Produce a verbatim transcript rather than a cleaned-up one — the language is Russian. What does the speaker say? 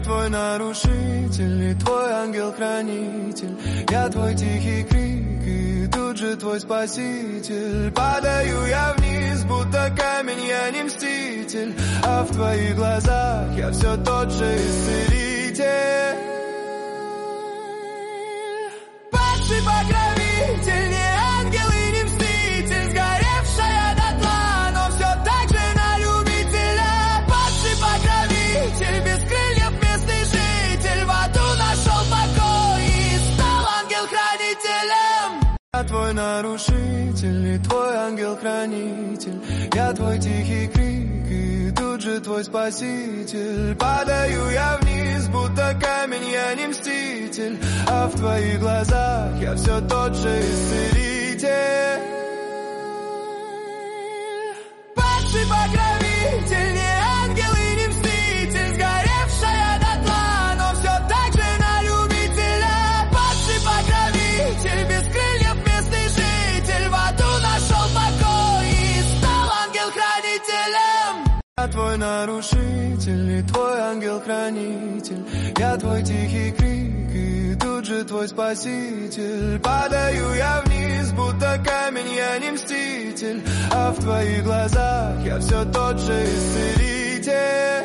твой нарушитель и твой ангел-хранитель. Я твой тихий крик и тут же твой спаситель. Падаю я вниз, будто камень, я не мститель, а в твоих глазах я все тот же исцелитель. Падший покровитель, не ангел и не мститель, сгоревшая дотла, но все так же на любителя. Падший покровитель, без крыльев местный житель, в аду нашел покой и стал ангел-хранителем. Я твой нарушитель и твой ангел-хранитель. Я твой тихий крик и тут же твой спаситель. Падаю я вниз, будто камень, я не мститель, а в твоих глазах я все тот же исцелитель. Падший покровитель, не ангел и не мститель, сгоревшая дотла, но все так же на любителя. Падший покровитель, без крыльев местный житель, в аду нашел покой и стал ангел-хранителем. Я твой нарушитель и твой ангел-хранитель. Я твой тихий крик и тут же твой спаситель. Падаю я вниз, будто камень, я не мститель, а в твоих глазах я все тот же исцелитель.